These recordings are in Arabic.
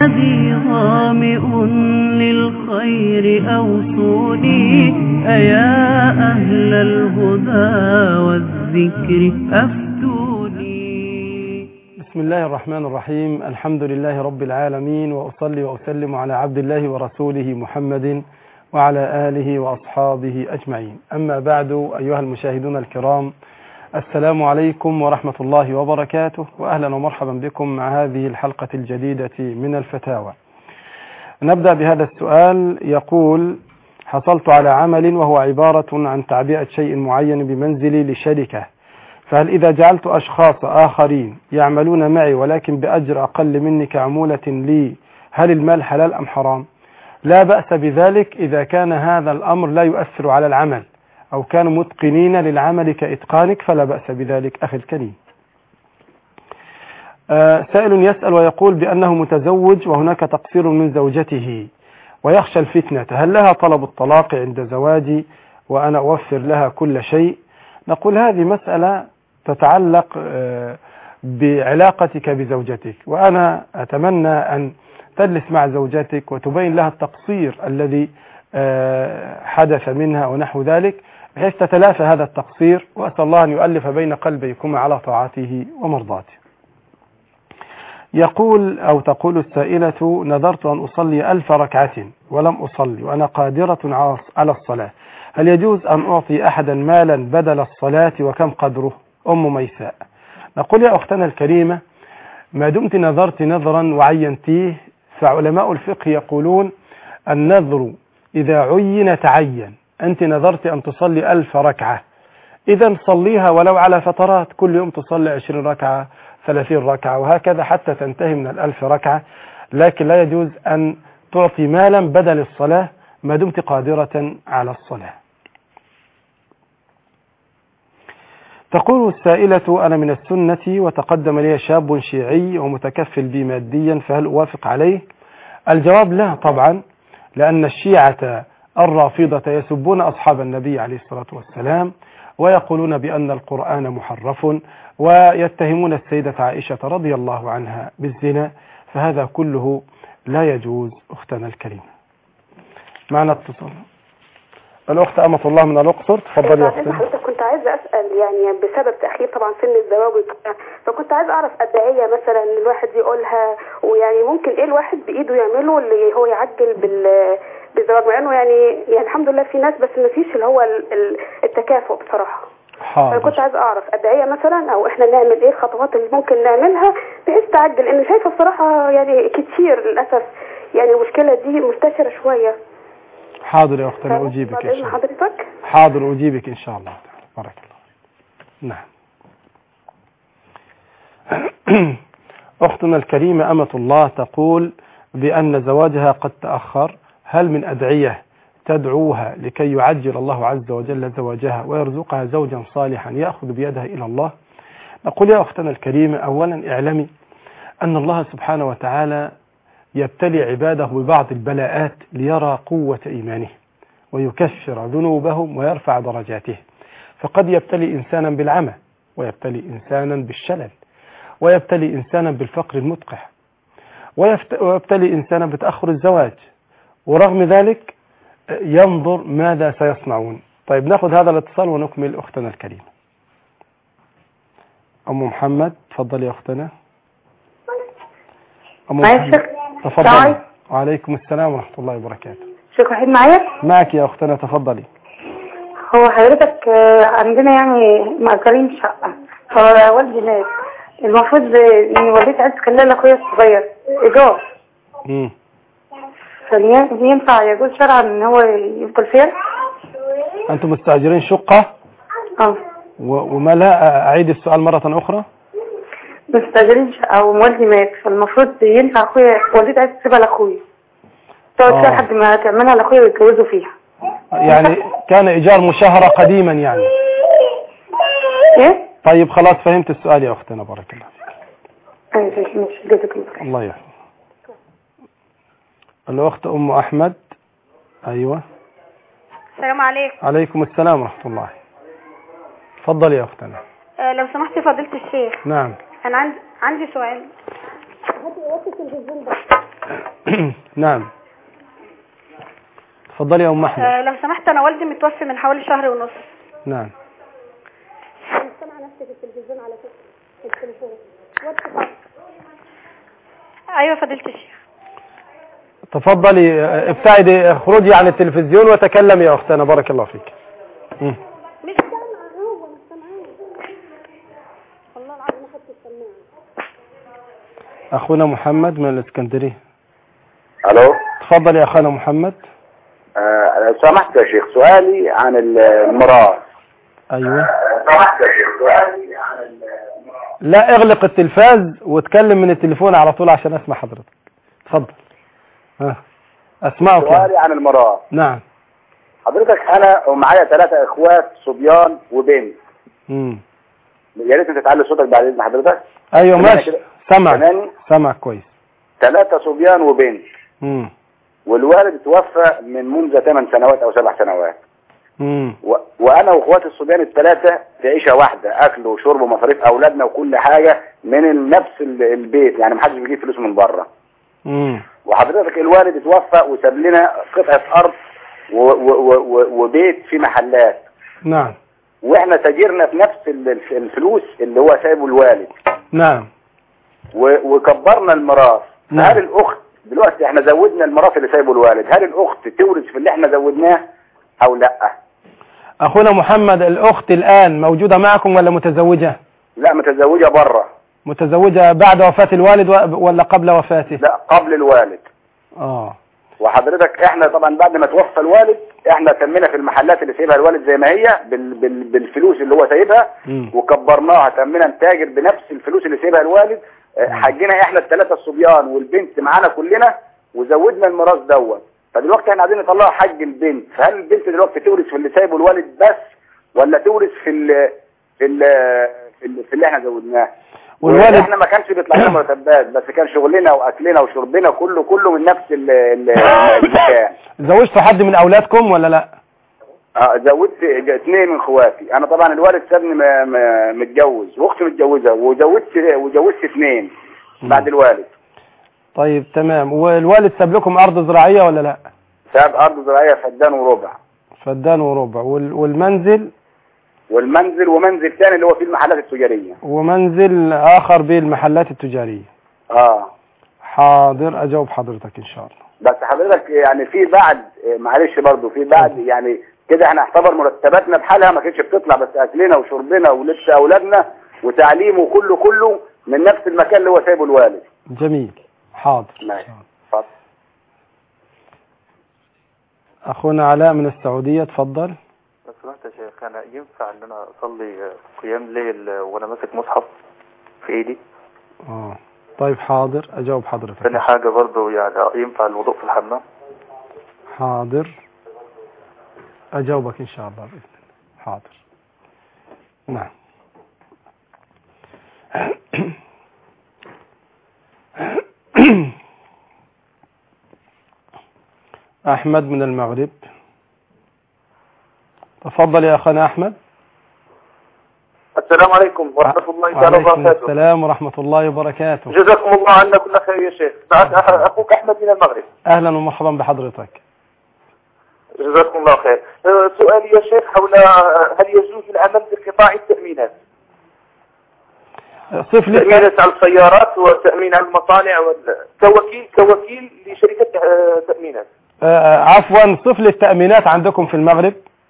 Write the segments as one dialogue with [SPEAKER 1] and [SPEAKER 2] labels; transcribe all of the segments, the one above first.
[SPEAKER 1] هدي ظامئ للخير أوصوني أيا أهل الهدى والذكر أفتوني.
[SPEAKER 2] بسم الله الرحمن الرحيم. الحمد لله رب العالمين، وأصلي وأسلم على عبد الله ورسوله محمد وعلى آله وأصحابه أجمعين. أما بعد، أيها المشاهدون الكرام، السلام عليكم ورحمة الله وبركاته، وأهلا ومرحبا بكم مع هذه الحلقة الجديدة من الفتاوى. نبدأ بهذا السؤال. يقول: حصلت على عمل وهو عبارة عن تعبئة شيء معين بمنزلي لشركة، فهل إذا جعلت أشخاص آخرين يعملون معي ولكن بأجر أقل مني كعمولة لي، هل المال حلال أم حرام؟ لا بأس بذلك إذا كان هذا الأمر لا يؤثر على العمل، أو كانوا متقنين للعمل كإتقانك، فلا بأس بذلك أخي الكريم. سائل يسأل ويقول بأنه متزوج وهناك تقصير من زوجته ويخشى الفتنة، هل لها طلب الطلاق عند زواجي وأنا أوفر لها كل شيء؟ نقول هذه مسألة تتعلق بعلاقتك بزوجتك، وأنا أتمنى أن تجلس مع زوجتك وتبين لها التقصير الذي حدث منها ونحو ذلك، بحيث تتلافى هذا التقصير، وأسأل الله أن يؤلف بين قلبيكم على طاعته ومرضاته. يقول أو تقول السائلة: نذرت أن أصلي 1000 ركعة ولم أصلي وأنا قادرة على الصلاة، هل يجوز أن أعطي أحدا مالا بدل الصلاة وكم قدره؟ أم ميساء. نقول يا أختنا الكريمة: ما دمت نذرت نذرا وعينتيه، فعلماء الفقه يقولون النذر إذا عين تعين. أنت نذرت أن تصلي 1000 ركعة، إذا صليها ولو على فترات، كل يوم تصلي 20 ركعة 30 ركعة وهكذا حتى تنتهي من 1000 ركعة، لكن لا يجوز أن تعطي مالا بدل الصلاة ما دمت قادرة على الصلاة. تقول السائلة: أنا من السنة وتقدم لي شاب شيعي ومتكفل بي ماديا، فهل أوافق عليه؟ الجواب لا طبعا، لأن الشيعة الرافضة يسبون أصحاب النبي عليه الصلاة والسلام، ويقولون بأن القرآن محرف، ويتهمون السيدة عائشة رضي الله عنها بالزنا، فهذا كله لا يجوز. أختنا الكريمة، معنا اتصال الأخت أمة الله من الأقصر، تفضلي يا أختنا.
[SPEAKER 3] حضرتك كنت عايزة أسأل يعني بسبب تأخير طبعا سن الزواج وكده، فكنت عايزة أعرف أدعية مثلا الواحد يقولها، ويعني ممكن إيه الواحد بإيده يعمله اللي هو يعجل بالزواج، مع إنه يعني الحمد لله في ناس، بس مفيش اللي هو التكافؤ بصراحة.
[SPEAKER 2] حاضر.
[SPEAKER 3] فكنت عايزة أعرف أدعية مثلا، أو إحنا نعمل إيه الخطوات اللي ممكن نعملها بحيث تعجل، إن شايفة بصراحة يعني كتير للأسف يعني المشكلة دي منتشرة شوية.
[SPEAKER 2] حاضر يا أختنا، أجيبك إن شاء الله.
[SPEAKER 3] حضرتك
[SPEAKER 2] حاضر، أجيبك إن شاء الله. بارك الله. نعم. أختنا الكريمة أمة الله تقول بأن زواجها قد تأخر، هل من أدعية تدعوها لكي يعجل الله عز وجل زواجها ويرزقها زوجا صالحا يأخذ بيدها إلى الله؟ نقول يا أختنا الكريمة: أولا اعلمي أن الله سبحانه وتعالى يبتلي عباده ببعض البلاءات ليرى قوة إيمانه ويكفر ذنوبهم ويرفع درجاته، فقد يبتلي إنسانا بالعمى، ويبتلي إنسانا بالشلل، ويبتلي إنسانا بالفقر المدقع، ويبتلي إنسانا بتأخر الزواج، ورغم ذلك ينظر ماذا سيصنعون. طيب نأخذ هذا الاتصال ونكمل أختنا الكريمة. أم محمد، تفضلي يا أختنا. أم محمد تفضلي. وعليكم السلام ورحمة الله وبركاته.
[SPEAKER 4] شيخ وحيد معايا؟
[SPEAKER 2] معك يا أختنا، تفضلي.
[SPEAKER 4] هو حضرتك عندنا يعني مأجرين شقة، فوالدي مات، المفروض ان والدتي عايز تخليها لاخويا الصغير ايجار. فينفع يجوز شرعا ان هو يفضل فيها؟
[SPEAKER 2] أنتم مستأجرين شقة؟ وما لا، أعيد السؤال مرة أخرى.
[SPEAKER 4] مستأجرين شقة ووالدي مات، فالمفروض ينفع اخويا، والدتي عايز تسيبها لاخويا تقعد فيها لحد ما تعملها لاخويا ويتجوزوا فيها.
[SPEAKER 2] يعني كان إيجار مشاهرة قديما يعني.
[SPEAKER 4] ايه؟
[SPEAKER 2] طيب خلاص فهمت السؤال يا أختنا، بارك الله فيك.
[SPEAKER 4] ايوه ماشي، جزاك الله خير.
[SPEAKER 2] الله يحفظك. الأخت أم أحمد. أيوة.
[SPEAKER 5] السلام عليكم.
[SPEAKER 2] عليكم السلام ورحمة الله. تفضلي يا أختنا.
[SPEAKER 5] لو سمحتي فضيلة الشيخ.
[SPEAKER 2] نعم.
[SPEAKER 5] أنا عندي سؤال.
[SPEAKER 2] نعم تفضلي يا أم أحمد.
[SPEAKER 5] لو سمحت، انا والدي متوفي من حوالي شهر ونص.
[SPEAKER 2] نعم.
[SPEAKER 3] سامعه نفسي في التلفزيون على فكره في التليفون.
[SPEAKER 5] ايوه فضيلة الشيخ.
[SPEAKER 2] تفضلي ابتعدي، اخرجي عن التلفزيون وتكلمي يا أختنا، بارك الله فيك.
[SPEAKER 3] مش سامعه، هو مش سامعاه والله العظيم ما خدت السماعه.
[SPEAKER 2] أخونا محمد من الإسكندرية.
[SPEAKER 6] الو،
[SPEAKER 2] تفضل يا أخونا محمد.
[SPEAKER 6] لو سمحت يا شيخ، سؤالي عن الميراث.
[SPEAKER 2] أيوة.
[SPEAKER 6] سمحت يا شيخ، سؤالي عن الميراث.
[SPEAKER 2] لا، اغلق التلفاز واتكلم من التليفون على طول عشان أسمع حضرتك. تفضل. أسمعك.
[SPEAKER 6] سؤالي عن الميراث.
[SPEAKER 2] نعم.
[SPEAKER 6] حضرتك أنا ومعايا 3 إخوات صبيان وبنت. يا ريت تتعلي صوتك بعد إذن حضرتك.
[SPEAKER 2] أيوة ماشي، سمعك كويس.
[SPEAKER 6] 3 صبيان وبنت. والوالد توفى من منذ 8 سنوات أو 7 سنوات. وأنا وإخواتي الصبيان ال3 في عيشة واحدة، أكل وشرب ومصاريف أولادنا وكل حاجة من نفس البيت، يعني محدش بيجيب فلوس من بره. وحضرتك الوالد توفى وساب لنا قطعة أرض وبيت في محلات.
[SPEAKER 2] نعم.
[SPEAKER 6] واحنا تاجرنا في نفس الفلوس اللي هو سايبه الوالد.
[SPEAKER 2] نعم.
[SPEAKER 6] وكبرنا الميراث.
[SPEAKER 2] نعم.
[SPEAKER 6] هل الأخت دلوقتي احنا زودنا الميراث اللي سايبه الوالد، هل الأخت تورث في اللي احنا زودناه أو لا؟
[SPEAKER 2] أخونا محمد، الأخت الآن موجودة معكم ولا متزوجة؟
[SPEAKER 6] لا، متزوجة بره.
[SPEAKER 2] متزوجة بعد وفاة الوالد ولا قبل وفاته؟
[SPEAKER 6] لا، قبل الوالد. وحضرتك احنا طبعا بعد ما توفى الوالد احنا تمينا في المحلات اللي سايبها الوالد زي ما هي بالفلوس اللي هو سايبها، وكبرناها، تمينا نتاجر بنفس الفلوس اللي سايبها الوالد. حجينا احنا ال3 الصبيان والبنت معانا كلنا وزودنا الميراث دوت. فدلوقتي احنا عايزين نطلع حج البنت، فهل البنت دلوقتي تورث في اللي سايبه الوالد بس ولا تورث في اللي احنا زودناه؟ والوالد احنا ما كانش بيطلع لنا مرتبات، بس كان شغلنا واكلنا وشربنا كله من نفس المكان.
[SPEAKER 2] زوجت حد من اولادكم ولا لا؟
[SPEAKER 6] زوجت 2 من اخواتي. انا طبعا الوالد سابني متجوز، واختي متجوزه، وجوزت 2 بعد الوالد.
[SPEAKER 2] طيب تمام. والوالد ساب لكم ارض زراعيه ولا لا؟
[SPEAKER 6] ساب ارض زراعيه فدان وربع.
[SPEAKER 2] فدان وربع. والمنزل
[SPEAKER 6] ومنزل ثاني اللي هو فيه المحلات التجاريه.
[SPEAKER 2] ومنزل اخر بالمحلات التجاريه. حاضر، اجاوب حضرتك ان شاء الله.
[SPEAKER 6] بس حضرتك يعني في بعد، معلش برضو في بعد، يعني كده احنا اعتبر مرتباتنا بحالها ما كانتش بتطلع، بس اكلنا وشربنا ولبس اولادنا وتعليمه كله من نفس المكان اللي هو سايبه الوالد.
[SPEAKER 2] جميل. حاضر.
[SPEAKER 6] ماشي.
[SPEAKER 2] اخونا علاء من السعوديه، تفضل.
[SPEAKER 7] لو سمحت يا شيخ، انا ينفع ان انا اصلي قيام ليل وانا ماسك مصحف في ايدي؟
[SPEAKER 2] طيب حاضر، اجاوب حضرتك.
[SPEAKER 7] ثاني حاجه برضو، يعني ينفع الوضوء في الحمام؟
[SPEAKER 2] حاضر، اجاوبك ان شاء الله باذن الله. حاضر. نعم. احمد من المغرب، تفضل يا اخانا احمد.
[SPEAKER 8] السلام عليكم ورحمة الله تعالى وبركاته.
[SPEAKER 2] وعليكم السلام ورحمة الله وبركاته.
[SPEAKER 8] جزاكم الله عنا كل خير يا شيخ. بعد أخوك أحمد من المغرب.
[SPEAKER 2] أهلا ومرحبا بحضرتك.
[SPEAKER 8] جزاكم الله خير. سؤالي يا شيخ حول هل يجوز العمل بقطاع التأمينات؟ تأمينات على السيارات وتأمين على المصانع كوكيل لشركة تأمينات.
[SPEAKER 2] عفوا، صف لي التأمينات عندكم في المغرب.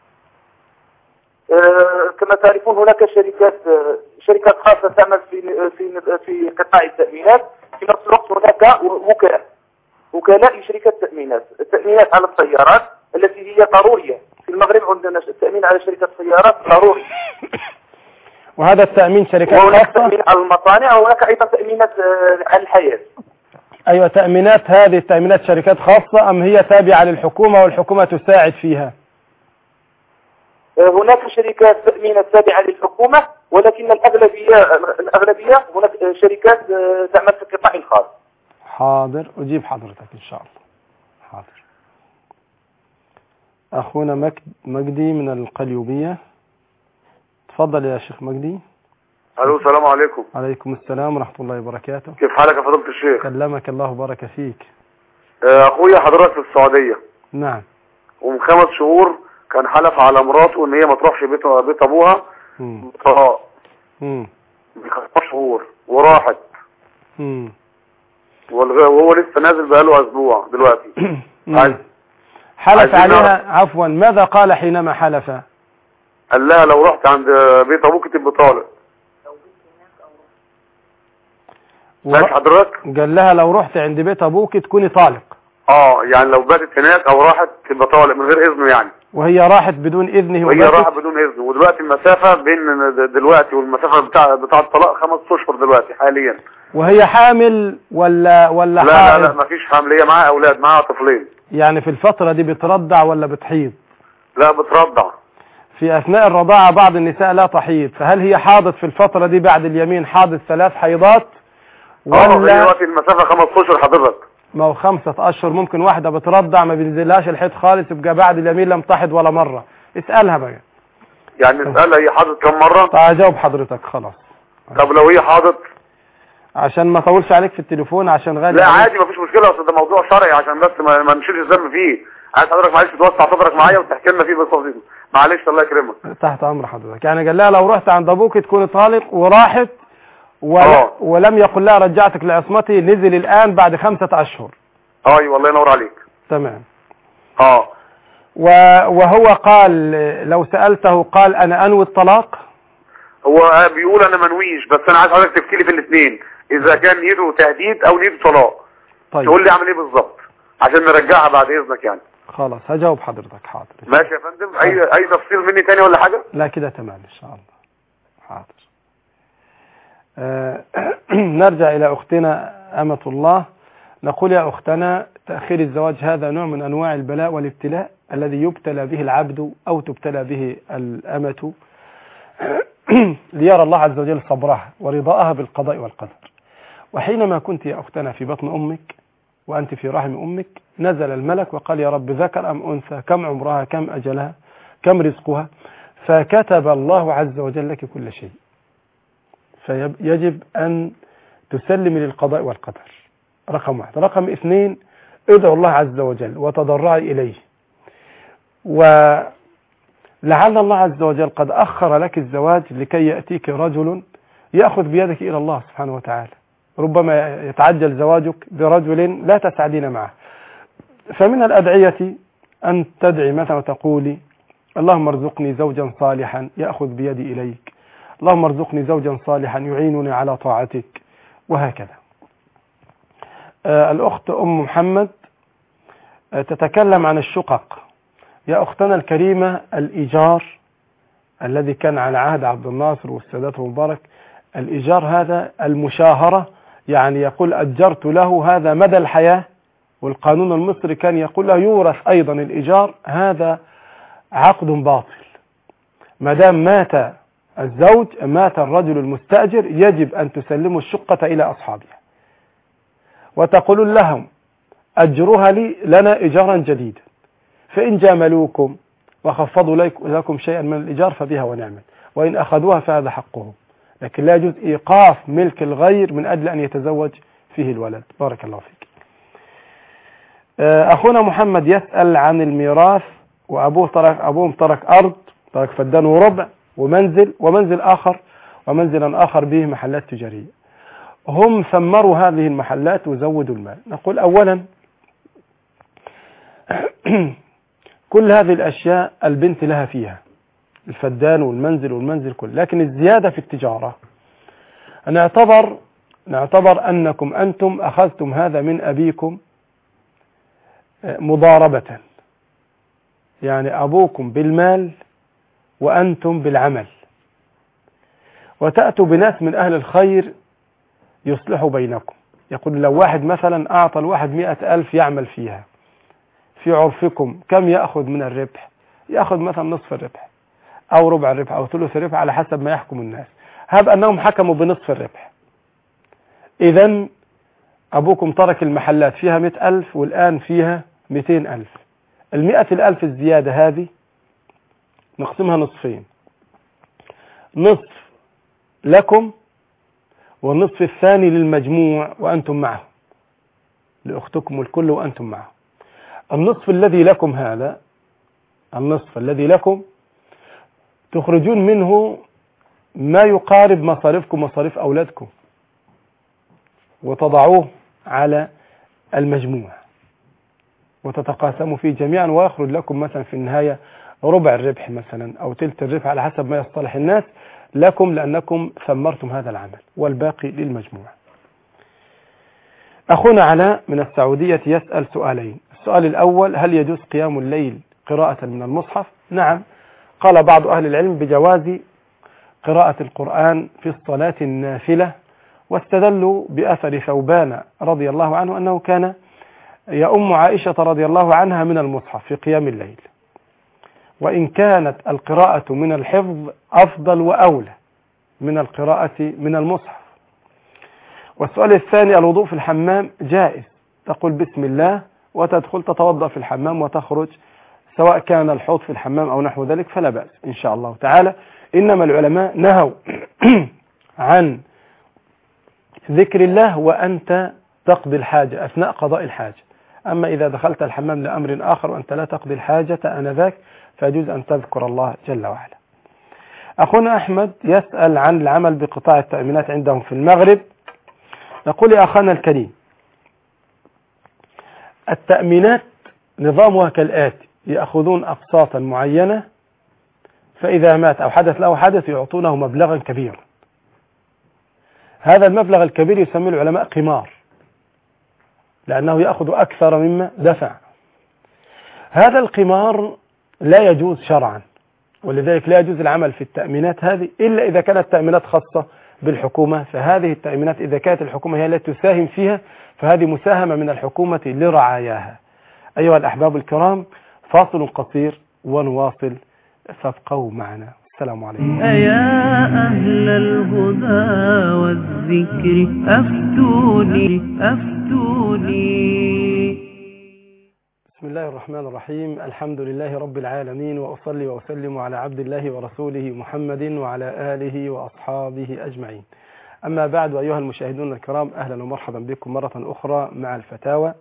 [SPEAKER 8] كما تعرفون هناك شركات خاصة تعمل في قطاع التأمينات، في نفس الوقت هناك وكلاء لشركات التأمينات على السيارات التي هي ضرورية في المغرب. عندنا التأمين على شركة السيارات ضروري،
[SPEAKER 2] وهذا التأمين شركات خاصة.
[SPEAKER 8] وهناك تأمين على المصانع، وهناك أيضا تأمينات على الحياة.
[SPEAKER 2] أيوة، تأمينات هذه التأمينات شركات خاصة أم هي تابعة للحكومة والحكومة تساعد فيها؟
[SPEAKER 8] هناك شركات تأمينات تابعة للحكومة، ولكن الأغلبية هناك شركات تعمل في القطاع الخاص.
[SPEAKER 2] حاضر، أجيب حضرتك إن شاء الله. حاضر. أخونا مجدي من القليوبية، تفضل يا شيخ مجدي.
[SPEAKER 9] الو، السلام عليكم.
[SPEAKER 2] عليكم السلام ورحمة الله وبركاته.
[SPEAKER 9] كيف حالك يا فضيلة الشيخ؟
[SPEAKER 2] كلمك الله وبارك فيك.
[SPEAKER 9] اخويا حضرتك في السعودية.
[SPEAKER 2] نعم.
[SPEAKER 9] ومن 5 شهور كان حلف على مراته ان هي ما تروحش بيت ابوها بطلاق. من 5 شهور وراحت. وهو لسه نازل بقاله اسبوع دلوقتي.
[SPEAKER 2] حلف عليها عفوا، ماذا قال حينما حلف؟
[SPEAKER 9] قال لها لو رحت عند بيت ابوك تبقى طالق. حضرتك
[SPEAKER 2] قال لها لو رحت عند بيت ابوك تكوني طالق.
[SPEAKER 9] يعني لو باتت هناك او راحت تبقى طالق من غير اذنه يعني.
[SPEAKER 2] وهي راحت بدون اذنه.
[SPEAKER 9] وهي راحت بدون اذنه، ودلوقتي المسافة بين دلوقتي والمسافة بتاع الطلاق 5 اشهر دلوقتي حاليا.
[SPEAKER 2] وهي حامل ولا
[SPEAKER 9] لا مفيش حامل، هي معاها اولاد، معاها طفلين.
[SPEAKER 2] يعني في الفترة دي بترضع ولا بتحيض؟
[SPEAKER 9] لا بترضع.
[SPEAKER 2] في اثناء الرضاعة بعض النساء لا تحيض، فهل هي حاضت في الفترة دي بعد اليمين حاضت 3 حيضات
[SPEAKER 9] ولا؟ هي دلوقتي المسافة 5 اشهر حضرتك.
[SPEAKER 2] ما هو 5 اشهر ممكن واحدة بترضع ما بينزلهاش الحيض خالص، يبقى بعد اليمين لم تحض ولا مرة. اسألها بقى.
[SPEAKER 9] يعني اسألها هي حاضت كم مرة؟
[SPEAKER 2] اجاوب حضرتك خلاص.
[SPEAKER 9] طب لو هي حاضت؟
[SPEAKER 2] عشان ما اطولش عليك في التليفون عشان غالي.
[SPEAKER 9] لا عادي مفيش مشكلة، اصل ده موضوع شرعي عشان بس ما نشيلش الذنب فيه. عايز حضرتك معلش توسع صدرك معايا وتحكي لنا فيه بس معلش الله يكرمك.
[SPEAKER 2] تحت امر حضرتك. يعني قال لها لو رحت عند ابوك تكون طالق وراحت ولم يقل لها رجعتك لعصمتي، نزل الان بعد 5 اشهر.
[SPEAKER 9] ايوه الله ينور عليك.
[SPEAKER 2] تمام.
[SPEAKER 9] وهو
[SPEAKER 2] قال لو سألته قال انا انوي الطلاق.
[SPEAKER 9] هو بيقول انا منويش، بس انا عايز حضرتك تحكي لي في الاثنين اذا كان نيته تهديد او نيته طلاق.
[SPEAKER 2] طيب
[SPEAKER 9] تقول لي اعمل ايه بالظبط عشان نرجعها بعد اذنك يعني.
[SPEAKER 2] خلاص هجاوب حضرتك. حاضر
[SPEAKER 9] ماشي يا فندم. اي تفصيل مني تاني ولا حاجة؟
[SPEAKER 2] لا كده تمام ان شاء الله. حاضر. نرجع الى اختنا امة الله. نقول يا اختنا تأخير الزواج هذا نوع من انواع البلاء والابتلاء الذي يبتلى به العبد او تبتلى به الامة ليرى الله عز وجل صبرها ورضاءها بالقضاء والقدر. وحينما كنت يا اختنا في بطن امك وانت في رحم امك نزل الملك وقال يا رب ذكر ام انثى، كم عمرها، كم اجلها، كم رزقها، فكتب الله عز وجل لك كل شيء. فيجب ان تسلمي للقضاء والقدر. رقم 1. رقم 2 ادعو الله عز وجل وتضرعي اليه، ولعل الله عز وجل قد اخر لك الزواج لكي ياتيك رجل ياخذ بيدك الى الله سبحانه وتعالى. ربما يتعجل زواجك برجل لا تسعدين معه. فمن الادعية ان تدعي مثلا وتقولي اللهم ارزقني زوجا صالحا ياخذ بيدي اليك، اللهم ارزقني زوجا صالحا يعينني على طاعتك، وهكذا. الأخت أم محمد تتكلم عن الشقق. يا أختنا الكريمة الإيجار الذي كان على عهد عبد الناصر والسادات المبارك، الإيجار هذا المشاهرة، يعني يقول أجرت له هذا مدى الحياة، والقانون المصري كان يقول له يورث أيضا الإيجار. هذا عقد باطل. ما دام مات الزوج مات الرجل المستأجر يجب أن تسلموا الشقة إلى أصحابها وتقولون لهم أجرها لنا إيجارا جديدا، فإن جاملوكم وخفضوا لكم شيئا من الإيجار فبها ونعمل، وإن أخذوها فهذا حقهم. لكن لا يجوز إيقاف ملك الغير من أجل أن يتزوج فيه الولد. بارك الله فيك. أخونا محمد يسأل عن الميراث، وأبوهم ترك أرض، ترك فدان وربع ومنزل آخر ومنزلا آخر به محلات تجارية. هم ثمروا هذه المحلات وزودوا المال. نقول أولا كل هذه الأشياء البنت لها فيها، الفدان والمنزل كله، لكن الزيادة في التجارة نعتبر أنكم أنتم أخذتم هذا من أبيكم مضاربة، يعني أبوكم بالمال وأنتم بالعمل، وتأتوا بناس من أهل الخير يصلحوا بينكم. يقول لو واحد مثلا أعطى الواحد 100,000 يعمل فيها، في عرفكم كم يأخذ من الربح؟ يأخذ مثلا نصف الربح أو ربع الربح أو ثلث الربح على حسب ما يحكم الناس. هب أنهم حكموا بنصف الربح، إذن أبوكم ترك المحلات فيها 100,000 والآن فيها 200,000. 100,000 الزيادة هذه نقسمها نصفين، نصف لكم والنصف الثاني للمجموع وأنتم معه. لأختكم الكل وأنتم معه. النصف الذي لكم هذا، النصف الذي لكم تخرجون منه ما يقارب مصاريفكم ومصاريف أولادكم وتضعوه على المجموع وتتقاسموا فيه جميعا، ويخرج لكم مثلا في النهاية ربع الربح مثلا أو تلت الربح على حسب ما يصطلح الناس لكم، لأنكم ثمرتم هذا العمل، والباقي للمجموع. أخونا علاء من السعودية يسأل سؤالين. السؤال الأول: هل يجوز قيام الليل قراءة من المصحف؟ نعم، قال بعض أهل العلم بجواز قراءة القرآن في الصلاة النافلة، واستدلوا بأثر ثوبان رضي الله عنه أنه كان يؤم عائشة رضي الله عنها من المصحف في قيام الليل، وإن كانت القراءة من الحفظ أفضل وأولى من القراءة من المصحف. والسؤال الثاني: الوضوء في الحمام جائز، تقول بسم الله وتدخل تتوضأ في الحمام وتخرج، سواء كان الحوض في الحمام أو نحو ذلك فلا بأس إن شاء الله تعالى. إنما العلماء نهوا عن ذكر الله وأنت تقضي الحاجة أثناء قضاء الحاجة. أما إذا دخلت الحمام لأمر آخر وأنت لا تقضي الحاجة آنذاك فيجوز أن تذكر الله جل وعلا. أخونا أحمد يسأل عن العمل بقطاع التأمينات عندهم في المغرب. نقول يا أخانا الكريم: التأمينات نظامها كالآتي: يأخذون أقساطا معينة، فإذا مات أو حدث له حدث يعطونه مبلغا كبيرا. هذا المبلغ الكبير يسميه العلماء قمار، لأنه يأخذ أكثر مما دفع. هذا القمار لا يجوز شرعا، ولذلك لا يجوز العمل في التأمينات هذه إلا إذا كانت تأمينات خاصة بالحكومة. فهذه التأمينات إذا كانت الحكومة هي التي تساهم فيها فهذه مساهمة من الحكومة لرعاياها. أيها الأحباب الكرام، فاصل قصير ونواصل، فابقوا معنا. السلام عليكم.
[SPEAKER 1] أيا أهل الهدى والذكر أفتوني أفتوني.
[SPEAKER 2] بسم الله الرحمن الرحيم. الحمد لله رب العالمين، وأصلي وأسلم على عبد الله ورسوله محمد وعلى آله وأصحابه أجمعين. أما بعد، أيها المشاهدون الكرام، أهلا ومرحبا بكم مرة أخرى مع الفتاوى،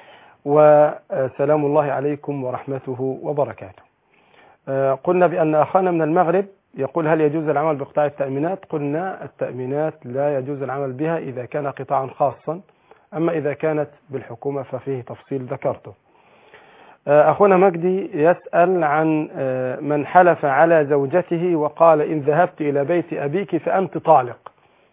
[SPEAKER 2] وسلام الله عليكم ورحمته وبركاته. قلنا بأن أخانا من المغرب يقول: هل يجوز العمل بقطاع التأمينات؟ قلنا التأمينات لا يجوز العمل بها إذا كان قطاعا خاصا، أما إذا كانت بالحكومة ففيه تفصيل ذكرته. أخونا مجدي يسأل عن من حلف على زوجته وقال: إن ذهبت إلى بيت أبيك فأنت طالق.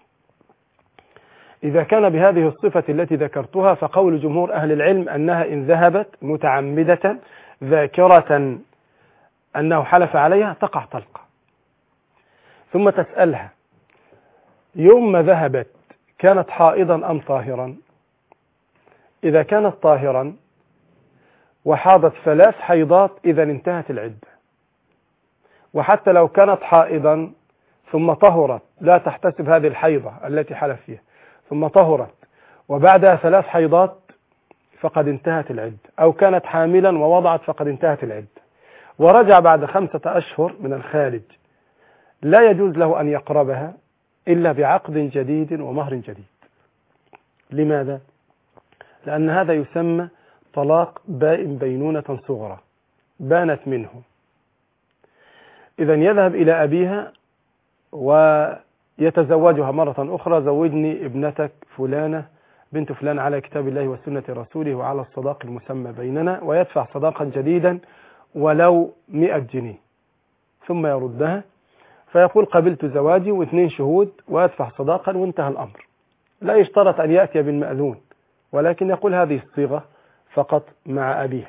[SPEAKER 2] إذا كان بهذه الصفة التي ذكرتها فقول جمهور أهل العلم أنها إن ذهبت متعمدة ذاكرة أنه حلف عليها تقع طلقة. ثم تسألها: يوم ما ذهبت كانت حائضا أم طاهرا؟ إذا كانت طاهرا وحاضت 3 حيضات إذا انتهت العدة. وحتى لو كانت حائضا ثم طهرت لا تحتسب هذه الحيضة التي حلف فيها، ثم طهرت وبعدها 3 حيضات فقد انتهت العدة، أو كانت حاملا ووضعت فقد انتهت العدة، ورجع بعد 5 أشهر من الخارج، لا يجوز له أن يقربها إلا بعقد جديد ومهر جديد. لماذا؟ لأن هذا يسمى طلاق بائن بينونة صغرى، بانت منه. إذن يذهب إلى أبيها ويتزوجها مرة أخرى: زوجني ابنتك فلانة بنت فلان على كتاب الله وسنة رسوله وعلى الصداق المسمى بيننا، ويدفع صداقا جديدا ولو 100 جنيه، ثم يردها فيقول: قبلت زواجي و2 شهود ويدفع صداقا وانتهى الأمر. لا يشترط أن يأتي بالمأذون، ولكن يقول هذه الصيغة فقط مع أبيها.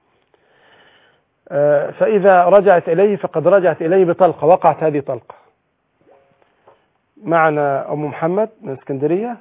[SPEAKER 2] فإذا رجعت إليه فقد رجعت إليه بطلقة، وقعت هذه طلقة. معنا أم محمد من اسكندرية.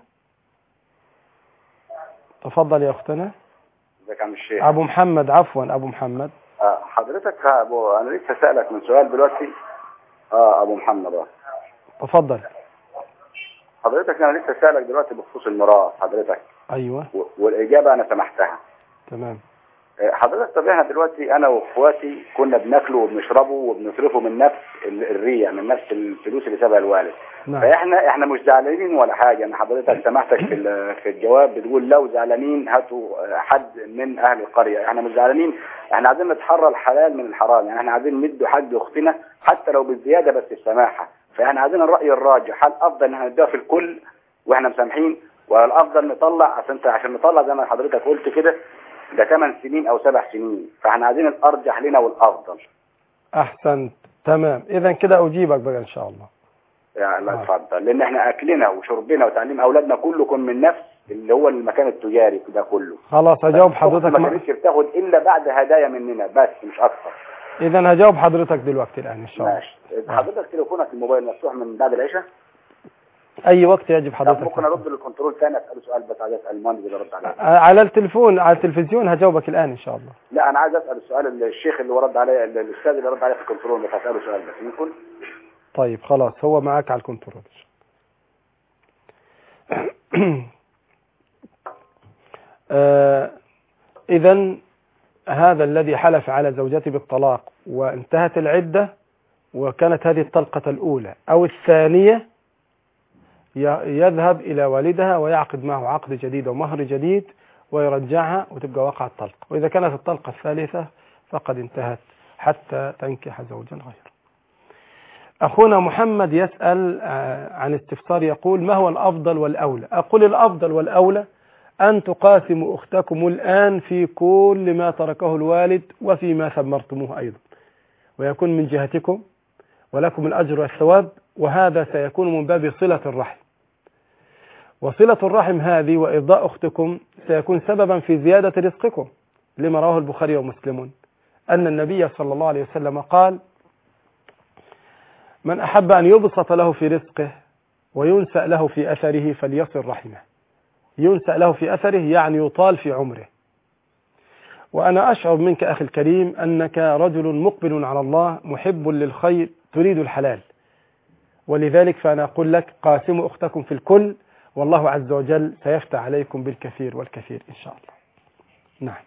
[SPEAKER 2] تفضل يا أختنا.
[SPEAKER 6] ازيك يا عم الشيخ؟
[SPEAKER 2] أبو محمد، عفوا أبو محمد.
[SPEAKER 6] حضرتك أنا لسه سألك من سؤال دلوقتي. أبو محمد.
[SPEAKER 2] تفضل.
[SPEAKER 6] حضرتك أنا لسه سألك دلوقتي بخصوص الميراث حضرتك.
[SPEAKER 2] أيوة.
[SPEAKER 6] والإجابة أنا سمحتها.
[SPEAKER 2] تمام.
[SPEAKER 6] حضرتك طبيعي دلوقتي انا واخواتي كنا بناكله وبنشربه وبنصرفه من نفس الريع، من نفس الفلوس اللي سابها الوالد.
[SPEAKER 2] نعم.
[SPEAKER 6] فاحنا مش زعلانين ولا حاجه. انا حضرتك سمحتك في الجواب بتقول لو زعلانين هاتوا حد من اهل القريه. احنا مش زعلانين، احنا عايزين نتحرى الحلال من الحرام. يعني احنا عايزين ندوا حق اختنا حتى لو بالزياده بس السماحه. فاحنا عايزين الراي الراجح، هل افضل ان احنا نديها في الكل واحنا مسامحين، ولا الافضل نطلع عشان نطلع زي ما حضرتك قلت كده ده 8 سنين او 7 سنين. فاحنا عايزين الارجح لنا والافضل.
[SPEAKER 2] احسنت، تمام. اذا كده اجيبك بقى ان شاء الله.
[SPEAKER 6] يا الله اتفضل. لان احنا اكلنا وشربنا وتعليم اولادنا كله من نفس اللي هو المكان التجاري ده كله.
[SPEAKER 2] خلاص هجاوب حضرتك.
[SPEAKER 6] ما كانتش بتاخد الا بعد هدايا مننا بس مش اكثر.
[SPEAKER 2] اذا هجاوب حضرتك دلوقتي الان ان شاء الله.
[SPEAKER 6] ماشي. حضرتك تليفونك الموبايل مفتوح من بعد العشاء؟
[SPEAKER 2] اي وقت يجب حضرتك.
[SPEAKER 6] ممكن ارد للكنترول ثاني اساله سؤال بس عايز اسال المهندس اللي رد عليه.
[SPEAKER 2] على التليفون على التلفزيون هجاوبك الان ان شاء الله.
[SPEAKER 6] لا انا عايز اسال السؤال الشيخ اللي رد عليه الاستاذ اللي رد عليه في الكنترول بس هساله سؤال بس ممكن.
[SPEAKER 2] طيب خلاص هو معاك على الكنترول. اذا هذا الذي حلف على زوجته بالطلاق وانتهت العدة وكانت هذه الطلقة الأولى أو الثانية يذهب إلى والدها ويعقد معه عقد جديد ومهر جديد ويرجعها وتبقى وقع الطلق. وإذا كانت الطلقة الثالثة فقد انتهت حتى تنكح زوجا غيره. أخونا محمد يسأل عن استفسار يقول ما هو الأفضل والأولى؟ أقول الأفضل والأولى أن تقاسموا أختكم الآن في كل ما تركه الوالد وفيما ثمرتموه أيضا، ويكون من جهتكم ولكم الأجر والثواب، وهذا سيكون من باب صلة الرحم. وصلة الرحم هذه وإرضاء أختكم سيكون سببا في زيادة رزقكم، لما رواه البخاري ومسلم أن النبي صلى الله عليه وسلم قال من أحب أن يبسط له في رزقه وينسأ له في أثره فليصل رحمه. ينسأ له في أثره يعني يطال في عمره. وأنا أشعر منك أخي الكريم أنك رجل مقبل على الله محب للخير تريد الحلال، ولذلك فأنا أقول لك قاسموا أختكم في الكل، والله عز وجل سيفتح عليكم بالكثير والكثير إن شاء الله. نعم.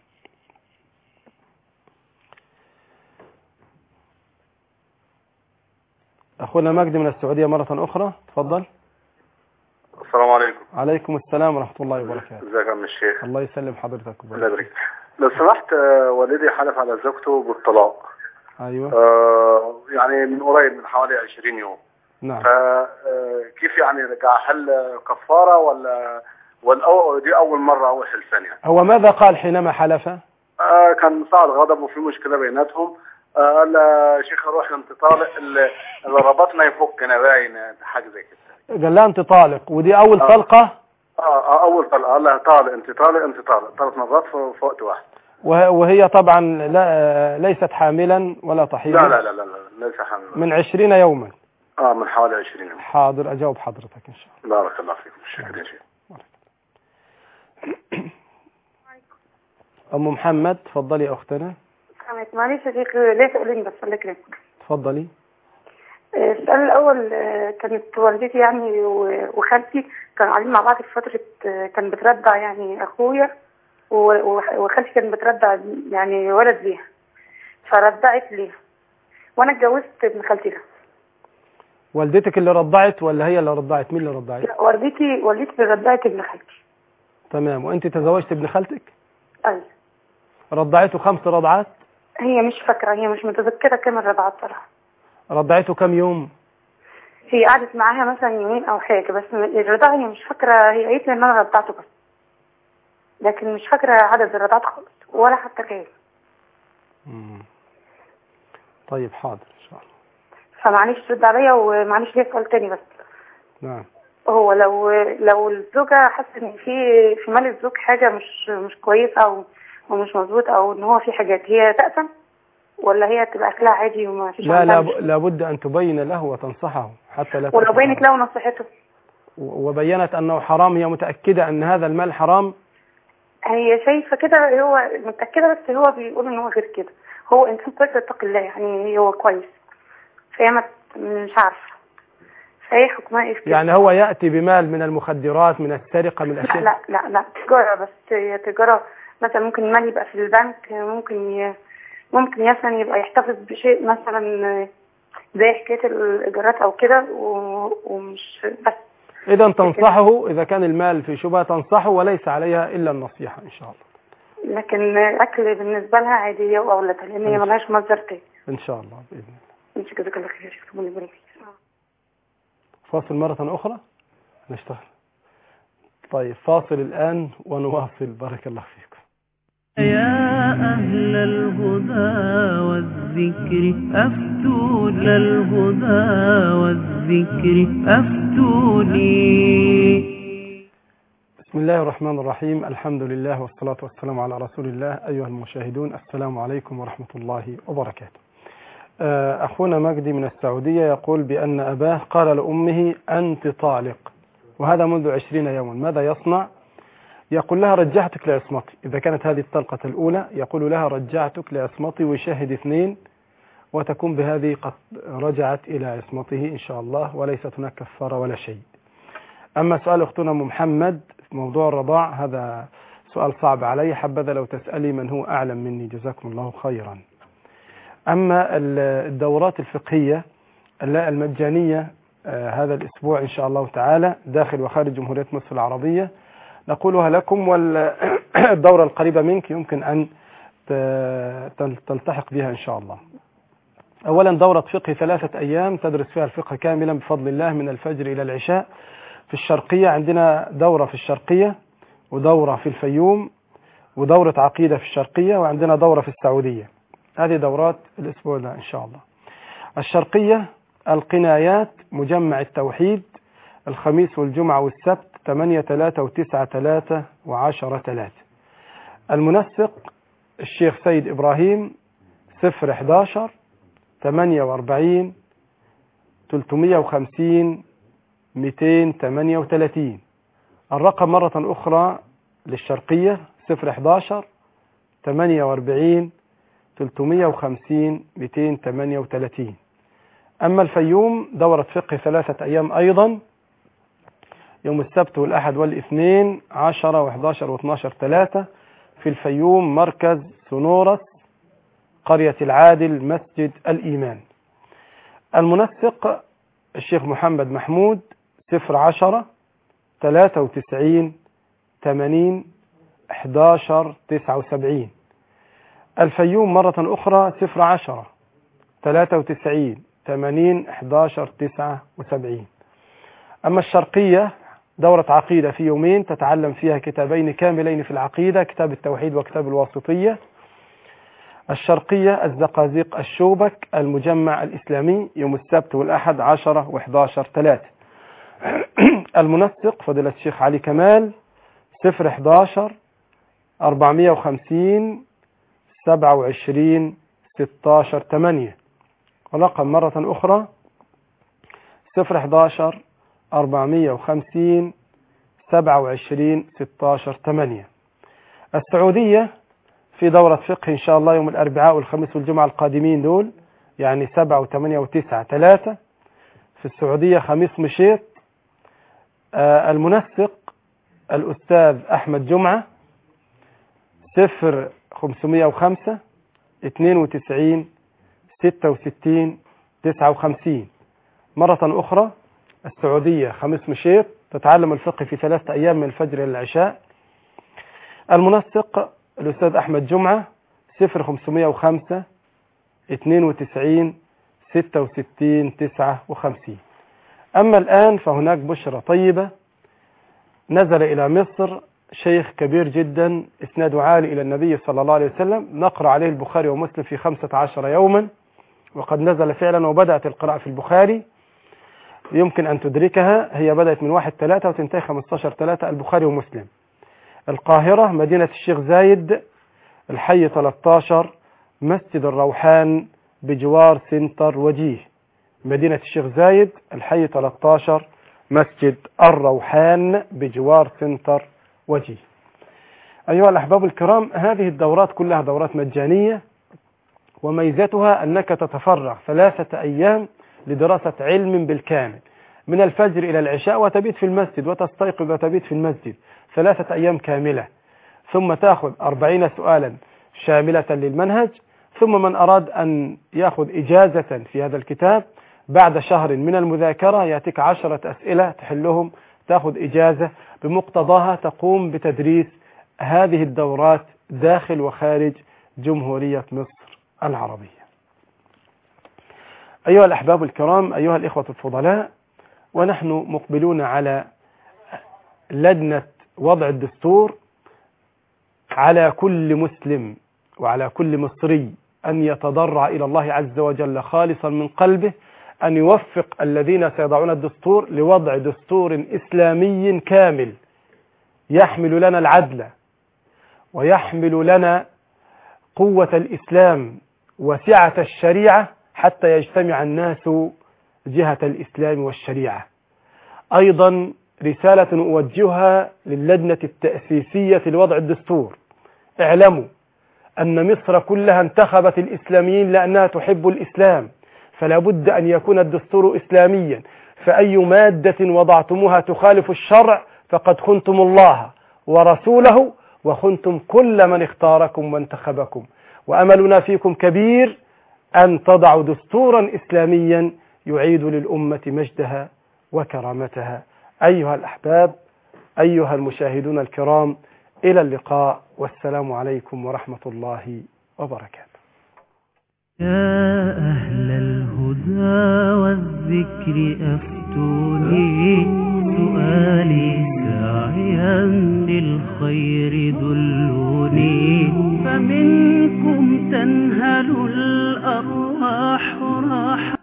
[SPEAKER 2] أخونا مجدي من السعودية مرة أخرى، تفضل.
[SPEAKER 9] السلام عليكم.
[SPEAKER 2] عليكم السلام ورحمة الله وبركاته.
[SPEAKER 9] ازيك يا عم الشيخ؟
[SPEAKER 2] الله يسلم حضرتك.
[SPEAKER 9] الله يبارك. لو سمحت والدي حلف على زوجته بالطلاق.
[SPEAKER 2] ايوه.
[SPEAKER 9] يعني من قريب من حوالي 20 يوم.
[SPEAKER 2] نعم.
[SPEAKER 9] فكيف يعني هل كفارة ولا دي أول مرة أول حلفان يعني؟
[SPEAKER 2] هو ماذا قال حينما حلف؟
[SPEAKER 9] كان صعد غضب وفي مشكلة بيناتهم. قال شيخ روح انت طالق اللي ربطنا يفكنا باين حاجة زي كده. قال
[SPEAKER 2] لا انت طالق، ودي أول طلقة؟
[SPEAKER 9] أول طلقة. قال لها طالق انت طالق انت طالق 3 مرات في وقت واحد.
[SPEAKER 2] وهي طبعا ليست حاملا ولا تحيض؟
[SPEAKER 9] لا ليس حاملا.
[SPEAKER 2] من 20 يوما؟
[SPEAKER 9] من حوالي 20 يوم.
[SPEAKER 2] حاضر أجاوب حضرتك إن شاء الله.
[SPEAKER 9] بارك الله فيكم. شكرا يا شيخ.
[SPEAKER 2] أم محمد تفضلي يا أختنا.
[SPEAKER 4] معلش يا شيخ ليه سؤالين بس الله يكرمك.
[SPEAKER 2] تفضلي.
[SPEAKER 4] السؤال الأول كانت والدتي يعني وخالتي كانوا قاعدين مع بعض في فترة كان بترضع يعني أخويا وخالتي كانت بترضع يعني ولد ليها، فرضعت ليها وأنا اتجوزت ابن خالتي ده.
[SPEAKER 2] والدتك اللي رضعت ولا هي اللي رضعت؟ مين اللي رضعت؟
[SPEAKER 4] لا والدتي اللي رضعت ابن خالتي.
[SPEAKER 2] تمام. وأنت تزوجت ابن خالتك؟
[SPEAKER 4] أيوة.
[SPEAKER 2] رضعته 5 رضعات؟
[SPEAKER 4] هي مش فاكرة، هي مش متذكرة كم الرضعات صراحة.
[SPEAKER 2] رضعته كم يوم؟
[SPEAKER 4] هي قعدت معاها مثلا يومين أو حاجة، بس الرضاعة هي مش فاكرة. هي قالت لي إن أنا رضعته بس، لكن مش فاكرة عدد الرضعات خالص ولا حتى كام.
[SPEAKER 2] طيب حاضر إن شاء الله.
[SPEAKER 4] فمعلش رد عليا ومعلش ليه سؤال تاني بس.
[SPEAKER 2] نعم.
[SPEAKER 4] هو لو الزوجة حاسة إن في مال الزوج حاجة مش كويسة أو مش مظبوط أو إن هو في حاجات، هي تأثم ولا هي تبقى أكلها عادي وما فيش؟
[SPEAKER 2] لا لابد أن تبين له وتنصحه حتى لا.
[SPEAKER 4] ولو بينت له نصيحته
[SPEAKER 2] وبينت أنه حرام، هي متأكدة أن هذا المال حرام؟
[SPEAKER 4] هي شايفة كده، هو متأكدة بس هو بيقول إن هو غير كده. هو إنسان كويس يتقي الله يعني، هو كويس، فهي مش عارفة فهي حكمها إيه كده.
[SPEAKER 2] يعني هو يأتي بمال من المخدرات من السرقة من الأشياء؟
[SPEAKER 4] لا تجارة، بس هي تجارة مثلا ممكن المال يبقى في البنك، ممكن مثلا يبقى يحتفظ بشيء مثلا زي حكاية الإيجارات أو كده ومش بس.
[SPEAKER 2] إذا تنصحه إذا كان المال في شبهة تنصحه وليس عليها إلا النصيحة إن شاء الله.
[SPEAKER 4] لكن أكل بالنسبة لها عادية وأولادها لأن هي ملهاش مصدر تاني.
[SPEAKER 2] إن شاء الله بإذن الله.
[SPEAKER 4] إن شاء الله خير. ربنا يبارك فيك.
[SPEAKER 2] فاصل مرة أخرى نشتغل. طيب فاصل الآن ونواصل. بارك الله فيكم.
[SPEAKER 1] يا أهل الهدى والذكر أفتوني، الهدى والذكر أفتوني.
[SPEAKER 2] بسم الله الرحمن الرحيم. الحمد لله والصلاة والسلام على رسول الله. أيها المشاهدون السلام عليكم ورحمة الله وبركاته. أخونا مجدي من السعودية يقول بأن أباه قال لأمه أنت طالق، وهذا منذ 20 يوما، ماذا يصنع؟ يقول لها رجعتك لعصمتي. إذا كانت هذه الطلقة الأولى يقول لها رجعتك لعصمتي ويشاهد 2 وتكون بهذه قد رجعت إلى عصمته إن شاء الله وليست هناك كفارة ولا شيء. أما سؤال أختنا أم محمد في موضوع الرضاع هذا سؤال صعب علي، حبذا لو تسألي من هو أعلم مني، جزاكم الله خيرا. أما الدورات الفقهية المجانية هذا الأسبوع إن شاء الله تعالى داخل وخارج جمهورية مصر العربية نقولها لكم، والدورة القريبة منك يمكن أن تلتحق بها إن شاء الله. أولا دورة فقه 3 أيام تدرس فيها الفقه كاملا بفضل الله من الفجر إلى العشاء في الشرقية. عندنا دورة في الشرقية ودورة في الفيوم ودورة عقيدة في الشرقية، وعندنا دورة في السعودية. هذه دورات الأسبوع ده إن شاء الله. الشرقية القنايات مجمع التوحيد الخميس والجمعة والسبت 8/3 و9/3 و10/3. المنسق الشيخ سيد إبراهيم 011 48 350 238. الرقم مرة أخرى للشرقية 011 48 350 238. أما الفيوم دورة فقه 3 أيام أيضا يوم السبت والأحد والاثنين 10 و11 و12/3 في الفيوم مركز سنورس قرية العادل مسجد الإيمان. المنسق الشيخ محمد محمود 010 93 80 11 79. الفيوم مرة أخرى 010 93 80 11 79. أما الشرقية دورة عقيدة في يومين تتعلم فيها كتابين كاملين في العقيدة، كتاب التوحيد وكتاب الواسطية. الشرقية الزقازيق الشوبك المجمع الإسلامي يوم السبت والأحد 10 و11/3. المنسق فضيلة الشيخ علي كمال 011 450 27 16/8. ورقم مرة أخرى 011 450 27 16/8. السعودية في دورة فقه إن شاء الله يوم الأربعاء والخميس والجمعة القادمين دول، يعني 7 و8 و9/3 في السعودية خميس مشيط. المنسق الأستاذ أحمد جمعة 0505 92 66 59. مرة أخرى السعودية خميس مشيط تتعلم الفقه في 3 أيام من الفجر إلى العشاء. المنسق الأستاذ أحمد جمعة 0505 92 66 59. أما الآن فهناك بشرى طيبة، نزل إلى مصر شيخ كبير جدا إسناده عالي إلى النبي صلى الله عليه وسلم، نقرأ عليه البخاري ومسلم في 15 يوما، وقد نزل فعلا وبدأت القراءة في البخاري. يمكن أن تدركها، هي بدأت من 1/3 وتنتهي 15/3 البخاري ومسلم. القاهرة مدينة الشيخ زايد الحي 13 مسجد الروحان بجوار سنتر وجيه. مدينة الشيخ زايد الحي 13 مسجد الروحان بجوار سنتر وجيه. أيها الأحباب الكرام، هذه الدورات كلها دورات مجانية، وميزتها أنك تتفرغ 3 أيام لدراسة علم بالكامل من الفجر إلى العشاء، وتبيت في المسجد وتستيقظ وتبيت في المسجد 3 أيام كاملة. ثم تأخذ 40 سؤالا شاملة للمنهج، ثم من أراد أن يأخذ إجازة في هذا الكتاب بعد شهر من المذاكرة يأتيك 10 أسئلة تحلهم، تأخذ إجازة بمقتضاها تقوم بتدريس هذه الدورات داخل وخارج جمهورية مصر العربية. أيها الأحباب الكرام، أيها الإخوة الفضلاء، ونحن مقبلون على لجنة وضع الدستور، على كل مسلم وعلى كل مصري أن يتضرع إلى الله عز وجل خالصا من قلبه أن يوفق الذين سيضعون الدستور لوضع دستور إسلامي كامل يحمل لنا العدل ويحمل لنا قوة الإسلام وسعة الشريعة حتى يجتمع الناس جهة الإسلام والشريعة. أيضا رسالة أوجهها للجنة التأسيسية لوضع الدستور: اعلموا أن مصر كلها انتخبت الإسلاميين لأنها تحب الإسلام، فلا بد أن يكون الدستور إسلاميا، فأي مادة وضعتموها تخالف الشرع فقد خنتم الله ورسوله وخنتم كل من اختاركم وانتخبكم، وأملنا فيكم كبير أن تضعوا دستورا إسلاميا يعيد للأمة مجدها وكرامتها. أيها الأحباب، أيها المشاهدون الكرام، إلى اللقاء، والسلام عليكم ورحمة الله وبركاته.
[SPEAKER 1] يا أهل الهدى والذكر أفتوني، سؤالي ساعيا للخير دلوني، فمنكم تنهل